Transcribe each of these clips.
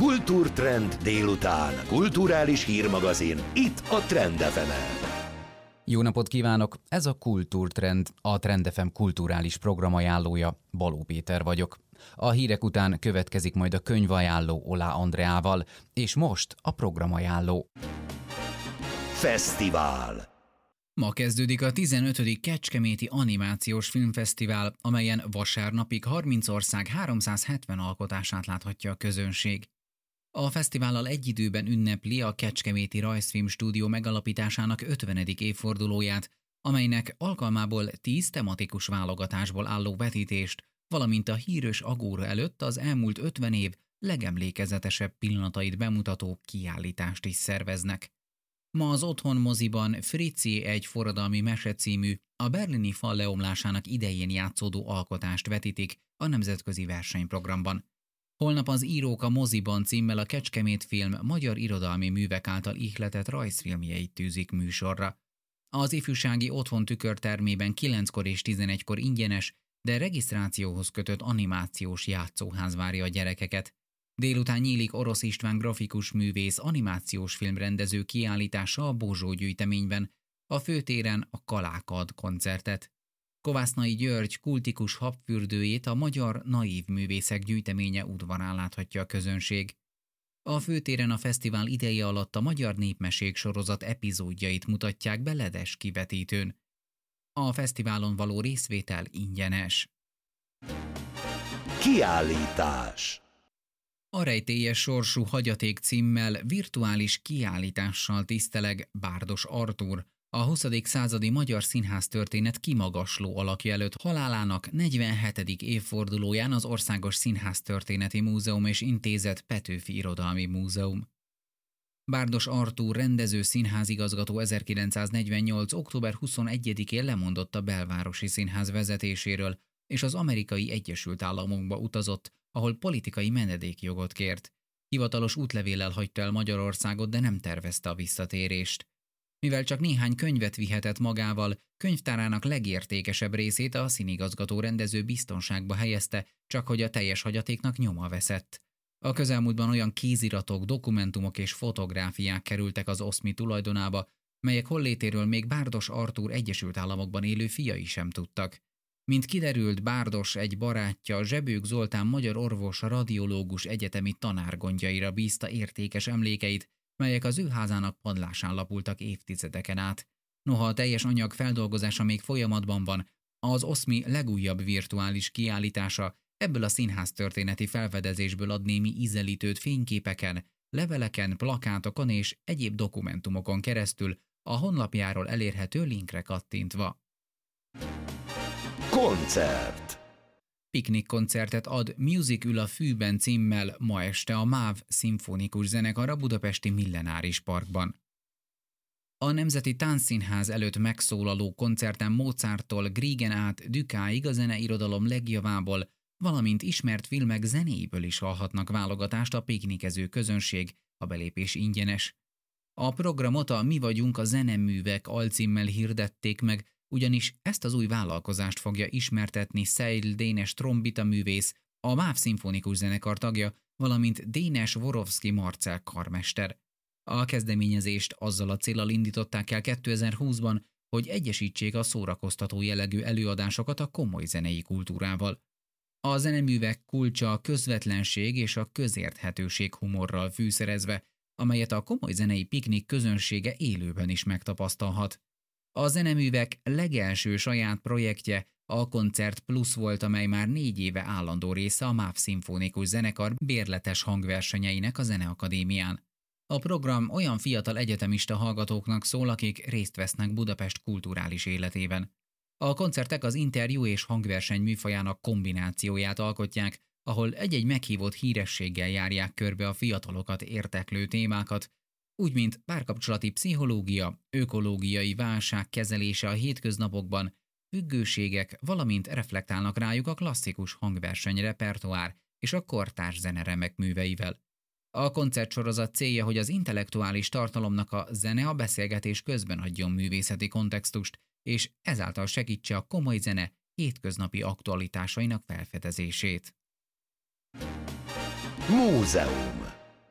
Kultúrtrend délután. Kulturális hírmagazin. Itt a Trend FM-en. Jó napot kívánok! Ez a Kultúrtrend, a Trend FM kulturális programajánlója. Baló Péter vagyok. A hírek után következik majd a könyvajánló Olá Andreával, és most a programajánló. Fesztivál. Ma kezdődik a 15. Kecskeméti Animációs Filmfesztivál, amelyen vasárnapig 30 ország 370 alkotását láthatja a közönség. A fesztivállal egy időben ünnepli a Kecskeméti Rajzfilm Stúdió megalapításának 50. évfordulóját, amelynek alkalmából 10 tematikus válogatásból álló vetítést, valamint a híres agóra előtt az elmúlt 50 év legemlékezetesebb pillanatait bemutató kiállítást is szerveznek. Ma az Otthon moziban Fritzi egy forradalmi mese című, a berlini fal leomlásának idején játszódó alkotást vetítik a nemzetközi versenyprogramban. Holnap az Írók a moziban címmel a Kecskemét Film magyar irodalmi művek által ihletett rajzfilmjeit tűzik műsorra. Az ifjúsági Otthon tükörtermében 9-kor és 11-kor ingyenes, de regisztrációhoz kötött animációs játszóház várja a gyerekeket. Délután nyílik Orosz István grafikus művész animációs filmrendező kiállítása a Bozsó gyűjteményben, a főtéren a Kaláka ad koncertet. Kovásznai György kultikus habfürdőjét a Magyar Naív Művészek Gyűjteménye udvarán láthatja a közönség. A főtéren a fesztivál ideje alatt a Magyar Népmesék sorozat epizódjait mutatják be ledes kivetítőn. A fesztiválon való részvétel ingyenes. Kiállítás. A Rejtélyes sorsú hagyaték címmel virtuális kiállítással tiszteleg Bárdos Artúr, a 20. századi magyar színháztörténet kimagasló alakja előtt halálának 47. évfordulóján az Országos Színháztörténeti Múzeum és Intézet Petőfi Irodalmi Múzeum. Bárdos Artúr rendező színházigazgató 1948. október 21-én lemondott a Belvárosi Színház vezetéséről, és az Amerikai Egyesült Államokba utazott, ahol politikai menedékjogot kért. Hivatalos útlevéllel hagyta el Magyarországot, de nem tervezte a visszatérést. Mivel csak néhány könyvet vihetett magával, könyvtárának legértékesebb részét a színigazgató rendező biztonságba helyezte, csak hogy a teljes hagyatéknak nyoma veszett. A közelmúltban olyan kéziratok, dokumentumok és fotográfiák kerültek az OSZMI tulajdonába, melyek hollétéről még Bárdos Artúr Egyesült Államokban élő fiai sem tudtak. Mint kiderült, Bárdos egy barátja, Zsebők Zoltán magyar orvos, radiológus egyetemi tanárgondjaira bízta értékes emlékeit, melyek az ő házának padlásán lapultak évtizedeken át. Noha a teljes anyag feldolgozása még folyamatban van, az OSZMI legújabb virtuális kiállítása ebből a színháztörténeti felfedezésből ad némi ízelítőt fényképeken, leveleken, plakátokon és egyéb dokumentumokon keresztül a honlapjáról elérhető linkre kattintva. Koncert. Piknikkoncertet ad Music ül a fűben címmel ma este a MÁV szimfonikus zenekar a budapesti Millenáris Parkban. A Nemzeti Táncszínház előtt megszólaló koncerten Mozarttól Griegen át Dukáig a zeneirodalom legjavából, valamint ismert filmek zenéiből is hallhatnak válogatást a piknikező közönség, a belépés ingyenes. A programot a Mi vagyunk a zeneművek alcímmel hirdették meg, ugyanis ezt az új vállalkozást fogja ismertetni Szejl Dénes trombita művész, a MÁV szimfonikus zenekar tagja, valamint Dénes Vorovszki Marcell karmester. A kezdeményezést azzal a céllal indították el 2020-ban, hogy egyesítsék a szórakoztató jellegű előadásokat a komoly zenei kultúrával. A zeneművek kulcsa a közvetlenség és a közérthetőség humorral fűszerezve, amelyet a komoly zenei piknik közönsége élőben is megtapasztalhat. A zeneművek legelső saját projektje a Koncert Plus volt, amely már 4 éve állandó része a MÁV szimfonikus zenekar bérletes hangversenyeinek a Zeneakadémián. A program olyan fiatal egyetemista hallgatóknak szól, akik részt vesznek Budapest kulturális életében. A koncertek az interjú és hangverseny műfajának kombinációját alkotják, ahol egy-egy meghívott hírességgel járják körbe a fiatalokat érdeklő témákat, úgy mint párkapcsolati pszichológia, ökológiai válság kezelése a hétköznapokban, függőségek, valamint reflektálnak rájuk a klasszikus hangverseny repertoár és a kortárs zene remek műveivel. A koncertsorozat célja, hogy az intellektuális tartalomnak a zene a beszélgetés közben adjon művészeti kontextust, és ezáltal segítse a komoly zene hétköznapi aktualitásainak felfedezését. Múzeum.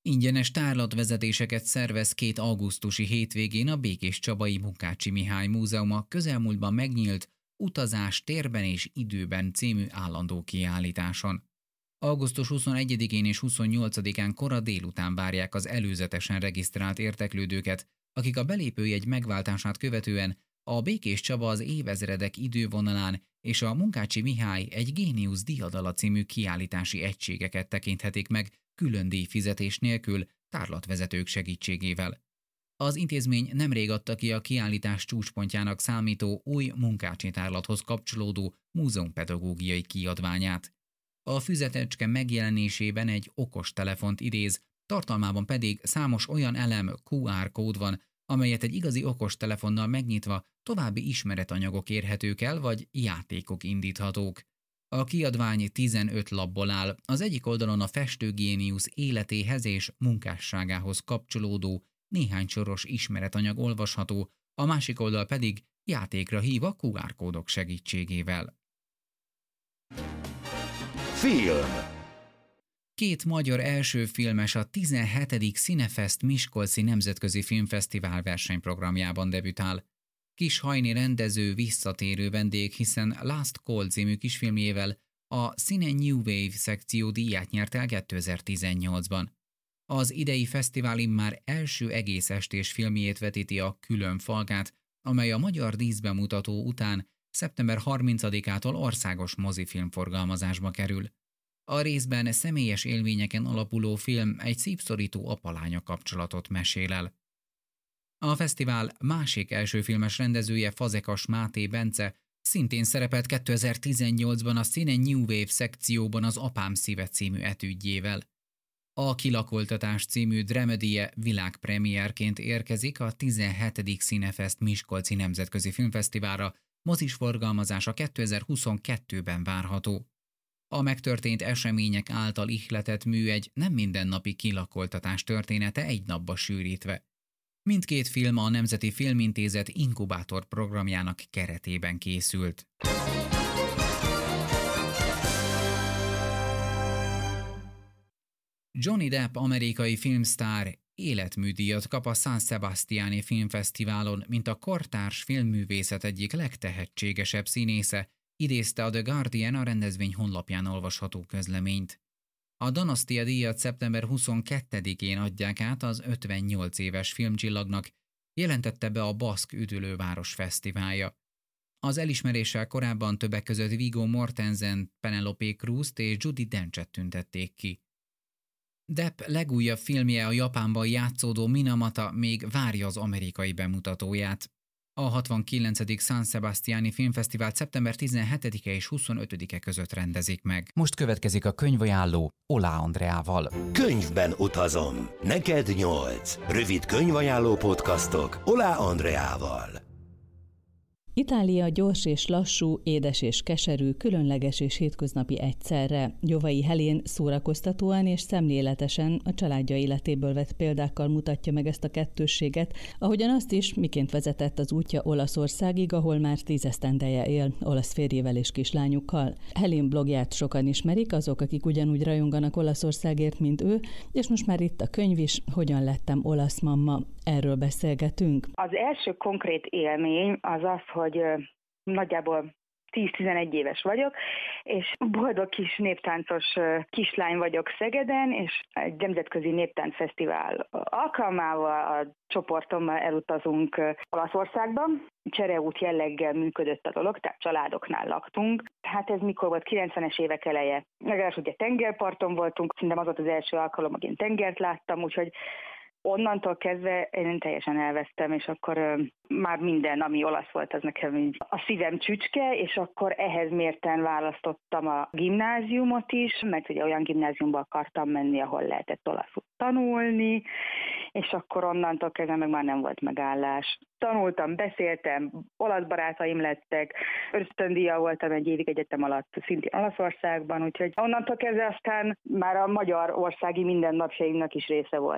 Ingyenes tárlatvezetéseket szervez 2 augusztusi hétvégén a Békés Csabai Munkácsi Mihály Múzeum a közelmúltban megnyílt Utazás térben és időben című állandó kiállításon. Augusztus 21-én és 28-án kora délután várják az előzetesen regisztrált érdeklődőket, akik a belépőjegy megváltását követően a Békés Csaba az évezredek idővonalán és a Munkácsi Mihály egy Géniusz Diadala című kiállítási egységeket tekinthetik meg külön díjfizetés nélkül tárlatvezetők segítségével. Az intézmény nemrég adta ki a kiállítás csúcspontjának számító új munkácsi tárlathoz kapcsolódó múzeumpedagógiai kiadványát. A füzetecske megjelenésében egy okostelefont idéz, tartalmában pedig számos olyan elem, QR kód van, amelyet egy igazi okostelefonnal megnyitva további ismeretanyagok érhetők el, vagy játékok indíthatók. A kiadvány 15 lapból áll, az egyik oldalon a festőgéniusz életéhez és munkásságához kapcsolódó néhány soros ismeretanyag olvasható, a másik oldal pedig játékra hív a QR kódok segítségével. Film. 2 magyar első filmes a 17. Cinefest Miskolci Nemzetközi Filmfesztivál versenyprogramjában debütál. Kis Hajni rendező visszatérő vendég, hiszen Last Call című kisfilmjével a Cine New Wave szekció díját nyert el 2018-ban. Az idei fesztivál immár első egész estés filmjét vetíti, a Külön falkát, amely a magyar díszbemutató után szeptember 30-ától országos mozifilmforgalmazásba kerül. A részben személyes élményeken alapuló film egy szívszorító apa-lánya kapcsolatot mesél el. A fesztivál másik első filmes rendezője, Fazekas Máté Bence szintén szerepelt 2018-ban a Cine New Wave szekcióban az Apám szíve című etüdjével. A Kilakoltatás című dramedie világpremiérként érkezik a 17. Cinefest Miskolci Nemzetközi Filmfesztiválra, mozis forgalmazása 2022-ben várható. A megtörtént események által ihletett mű egy nem mindennapi kilakoltatás története egy napba sűrítve. Mindkét film a Nemzeti Filmintézet inkubátor programjának keretében készült. Johnny Depp amerikai filmsztár életműdíjat kap a San Sebastiani Filmfesztiválon, mint a kortárs filmművészet egyik legtehetségesebb színésze, idézte a The Guardian a rendezvény honlapján olvasható közleményt. A Donastia díjat szeptember 22-én adják át az 58 éves filmcsillagnak, jelentette be a Baszk Üdülőváros Fesztiválja. Az elismeréssel korábban többek között Viggo Mortensen, Penelope Cruz-t és Judi Denchet tüntették ki. Depp legújabb filmje, a Japánban játszódó Minamata még várja az amerikai bemutatóját. A 69. San Sebastiani Filmfesztivált szeptember 17-e és 25-e között rendezik meg. Most következik a könyvajánló Oláh Andreával. Könyvben utazom. Neked 8. Rövid könyvajánló podcastok Oláh Andreával. Itália gyors és lassú, édes és keserű, különleges és hétköznapi egyszerre. Gyovai Helén szórakoztatóan és szemléletesen a családja életéből vett példákkal mutatja meg ezt a kettősséget, ahogyan azt is, miként vezetett az útja Olaszországig, ahol már 10 esztendeje él, olasz férjével és kislányukkal. Helén blogját sokan ismerik, azok, akik ugyanúgy rajonganak Olaszországért, mint ő, és most már itt a könyv is, Hogyan lettem olasz mamma. Erről beszélgetünk. Az első konkrét élmény az az, hogy nagyjából 10-11 éves vagyok, és boldog kis néptáncos kislány vagyok Szegeden, és egy nemzetközi néptáncfesztivál alkalmával a csoportommal elutazunk Olaszországba. Csereút jelleggel működött a dolog, tehát családoknál laktunk. Hát ez mikor volt? 90-es évek eleje. Legalábbis ugye tengerparton voltunk, szerintem az volt az első alkalom, hogy én tengert láttam, úgyhogy onnantól kezdve én teljesen elvesztem, és akkor már minden, ami olasz volt, az nekem így a szívem csücske, és akkor ehhez mérten választottam a gimnáziumot is, mert ugye olyan gimnáziumba akartam menni, ahol lehetett olaszul tanulni, és akkor onnantól kezdve meg már nem volt megállás. Tanultam, beszéltem, olasz barátaim lettek, ösztöndíjjal voltam egy évig egyetem alatt szintén Olaszországban, úgyhogy onnantól kezdve aztán már a magyar országi mindennapjainknak is része volt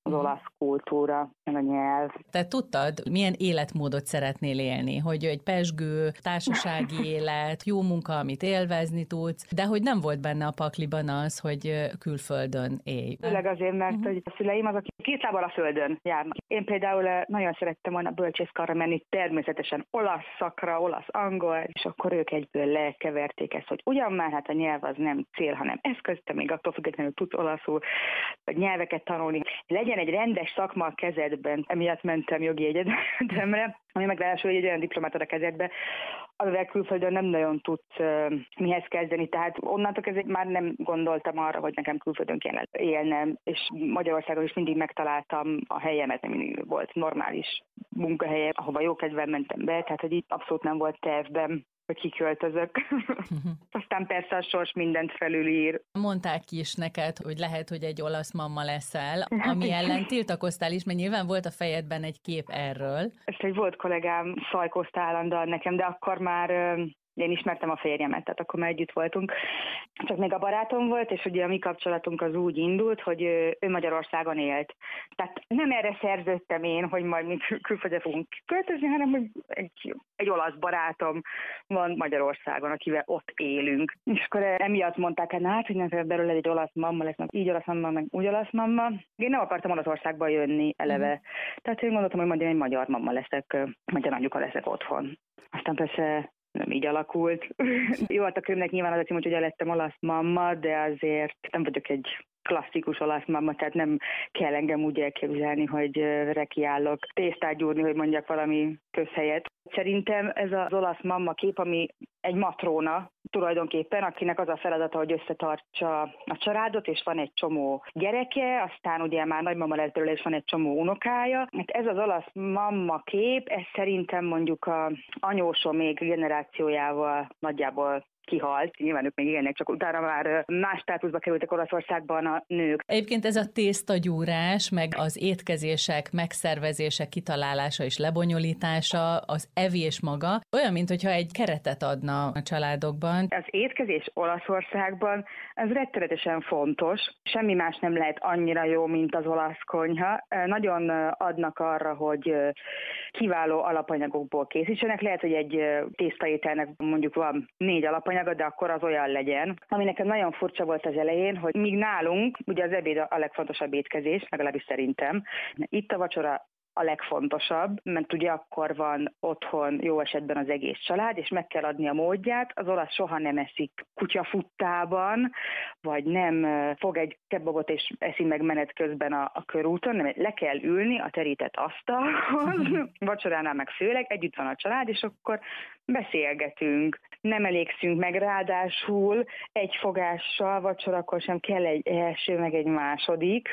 az olasz kultúra, meg a nyelv. Te tudtad, milyen életmódot szeretnél élni? Hogy egy pezsgő, társasági élet, jó munka, amit élvezni tudsz, de hogy nem volt benne a pakliban az, hogy külföldön élj. Főleg azért, mert hogy a szüleim azok két lábbal a földön járnak. Én például nagyon szerettem volna bölcsészkarra menni, természetesen olasz szakra, olasz-angol, és akkor ők egyből lekeverték ezt, hogy ugyan már hát a nyelv az nem cél, hanem eszköz, te még attól függetlenül tudsz olaszul, vagy nyelveket tanulni. Legyen egy rendes szakma a kezedben, emiatt mentem jogi egyetemre, ami meg ráadásul egy olyan diplomát ad a kezedbe, amivel külföldön nem nagyon tudsz mihez kezdeni, tehát onnantól kezdve már nem gondoltam arra, hogy nekem külföldön kellene élnem, és Magyarországon is mindig megtaláltam a helyemet, nem mindig volt normális munkahelye, ahova jókedven mentem be, tehát hogy itt abszolút nem volt tervben, hogy kiköltözök. Aztán persze a sors mindent felülír. Mondták is neked, hogy lehet, hogy egy olasz mamma leszel, ami ellen tiltakoztál is, mert nyilván volt a fejedben egy kép erről. Ezt egy volt kollégám szajkozta állandóan nekem, de akkor már én ismertem a férjemet, tehát akkor már együtt voltunk. Csak még a barátom volt, és ugye a mi kapcsolatunk az úgy indult, hogy ő Magyarországon élt. Tehát nem erre szerződtem én, hogy majd mi külföldre fogunk költözni, hanem hogy egy olasz barátom van Magyarországon, akivel ott élünk. És akkor emiatt mondták, hogy nem belőle egy olasz mamma lesz, így olasz mamma, meg úgy olasz mamma. Én nem akartam Olaszországba jönni eleve. Tehát én gondoltam, hogy majd én egy magyar mamma leszek, magyar anyuka leszek otthon. Aztán persze nem így alakult. Jó, hát a könyvnek nyilván az a cím, hogy ugye lettem olasz mamma, de azért nem vagyok egy klasszikus olasz mamma, tehát nem kell engem úgy elképzelni, hogy rekiállok tésztát gyúrni, hogy mondjak valami közhelyet. Szerintem ez az olasz mamma kép, ami egy matróna tulajdonképpen, akinek az a feladata, hogy összetartsa a családot, és van egy csomó gyereke, aztán ugye már nagymama lett belőle, és van egy csomó unokája. Ez az olasz mamma kép, ez szerintem mondjuk a anyósom még generációjával nagyjából kihalt. Nyilván ők még élnek, csak utána már más státuszba kerültek Olaszországban a nők. Egyébként ez a tésztagyúrás, meg az étkezések megszervezése, kitalálása és lebonyolítása, az evés maga, olyan, mintha egy keretet adna a családokban. Az étkezés Olaszországban ez rettenetesen fontos. Semmi más nem lehet annyira jó, mint az olasz konyha. Nagyon adnak arra, hogy kiváló alapanyagokból készítsenek. Lehet, hogy egy tésztaételnek mondjuk van 4 alapanyag, de akkor az olyan legyen. Ami nekem nagyon furcsa volt az elején, hogy míg nálunk, ugye az ebéd a legfontosabb étkezés, legalábbis szerintem, itt a vacsora a legfontosabb, mert ugye akkor van otthon jó esetben az egész család, és meg kell adni a módját. Az olasz soha nem eszik kutyafuttában, vagy nem fog egy kebabot és eszi meg menet közben a körúton, nem, le kell ülni a terített asztalhoz, vacsoránál meg főleg, együtt van a család, és akkor beszélgetünk. Nem elégszünk meg, ráadásul egy fogással vacsorakor sem kell egy első, meg egy második.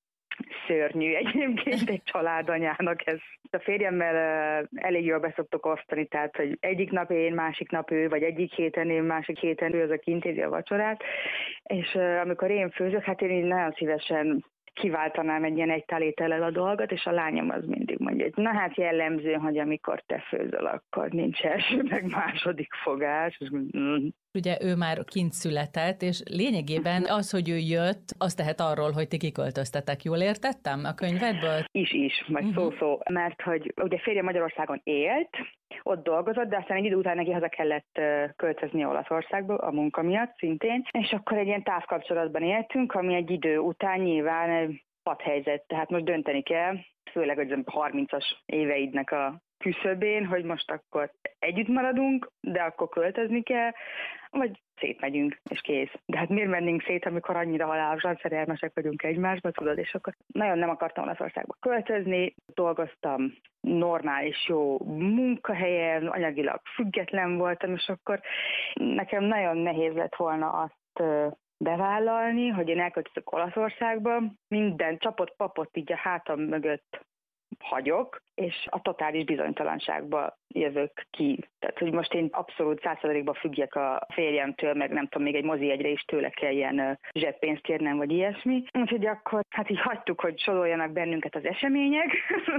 Szörnyű egyébként egy családanyának ez. A férjemmel elég jól beszoktuk osztani, tehát hogy egyik nap én, másik nap ő, vagy egyik héten én, másik héten ő az, aki intézi a vacsorát, és amikor én főzök, hát én így nagyon szívesen kiváltanám egy ilyen egytálétellel a dolgot, és a lányom az mindig mondja, hogy na hát jellemző, hogy amikor te főzöl, akkor nincs első, meg második fogás. Ugye ő már kint született, és lényegében az, hogy ő jött, az tehet arról, hogy ti kiköltöztetek. Jól értettem a könyvedből? Is, majd szó-szó, mert hogy ugye férje Magyarországon élt, ott dolgozott, de aztán egy idő után neki haza kellett költözni Olaszországba a munka miatt szintén, és akkor egy ilyen távkapcsolatban éltünk, ami egy idő után nyilván padhelyzet, tehát most dönteni kell, főleg hogy 30-as éveidnek a küszöbén, hogy most akkor együtt maradunk, de akkor költözni kell, vagy szétmegyünk, és kész. De hát miért mennénk szét, amikor annyira halálosan szerelmesek vagyunk egymásba, tudod, és akkor nagyon nem akartam Olaszországba költözni, dolgoztam normális, jó munkahelyen, anyagilag független voltam, és akkor nekem nagyon nehéz lett volna azt bevállalni, hogy én elköltözök Olaszországba, minden csapott papot így a hátam mögött hagyok, és a totális bizonytalanságba jövök ki. Tehát, hogy most én abszolút 100%-ban függjek a férjemtől, meg nem tudom, még egy mozijegyre is tőle kell ilyen zseppénzt kérnem, vagy ilyesmi. Úgyhogy akkor hát így hagytuk, hogy soroljanak bennünket az események,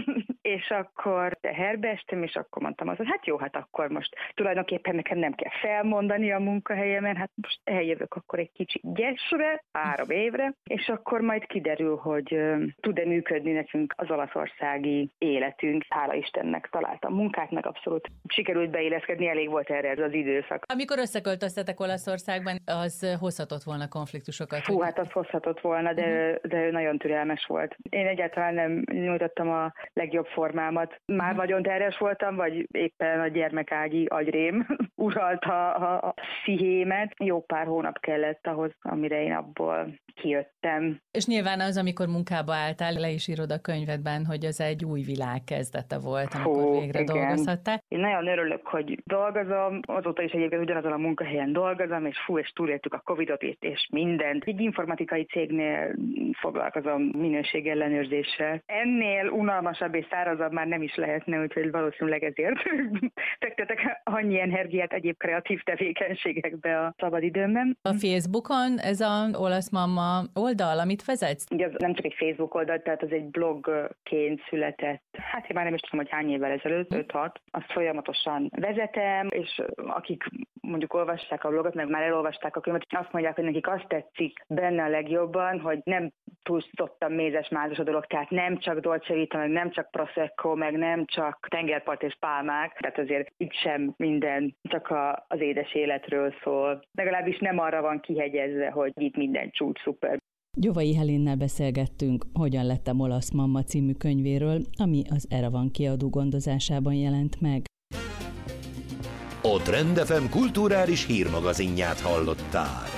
és akkor teherbe estem, és akkor mondtam azt, hogy hát jó, hát akkor most tulajdonképpen nekem nem kell felmondani a munkahelyemen, hát most eljövök akkor egy kicsi gyesre, 3 évre, és akkor majd kiderül, hogy tud-e működni nekünk az olaszországi életünk. Hála Istennek találtam munkát, meg abszolút sikerült beilleszkedni, elég volt erre ez az időszak. Amikor összeköltöztetek Olaszországban, az hozhatott volna konfliktusokat? Hú, hát az hozhatott volna, de ő nagyon türelmes volt. Én egyáltalán nem nyújtottam a legjobb formámat. Már nagyon terhes voltam, vagy éppen a gyermekágyi agyrém uralta a pszichémet. Jó pár hónap kellett ahhoz, amire én abból kijöttem. És nyilván az, amikor munkába álltál, le is írod a könyvedben, hogy ez egy új világ kezdete volt, amikor végre dolgozhattál. Én nagyon örülök, hogy dolgozom, azóta is egyébként ugyanazon a munkahelyen dolgozom, és túléltük a Covidot és mindent. Egy informatikai cégnél foglalkozom minőségellenőrzéssel. Ennél unalmasabb és szárazabb már nem is lehetne, úgyhogy valószínűleg ezért fektetek annyi energiát egyéb kreatív tevékenységekbe a szabadidőmben. A Facebookon ez a Olasz Mamma oldal, amit vezetsz? Ugye az nem csak egy Facebook oldal, tehát az egy blogként született. Hát én már nem is tudom, hogy hány évvel ezelőtt, 5-6. Azt folyamatosan vezetem, és akik mondjuk olvassák a blogot, meg már elolvasták a könyvet, azt mondják, hogy nekik azt tetszik benne a legjobban, hogy nem túlzottan mézes-mázos a dolog, tehát nem csak Dolce Vita, meg nem csak Prosecco, meg nem csak tengerpart és pálmák, tehát azért itt sem minden csak az édes életről szól. Legalábbis nem arra van kihegyezve, hogy itt minden csúcs szuper. Gyovai Helénnel beszélgettünk, Hogyan lettem olasz mamma című könyvéről, ami az Eravan kiadó gondozásában jelent meg. A Trend FM kulturális hírmagazinját hallották.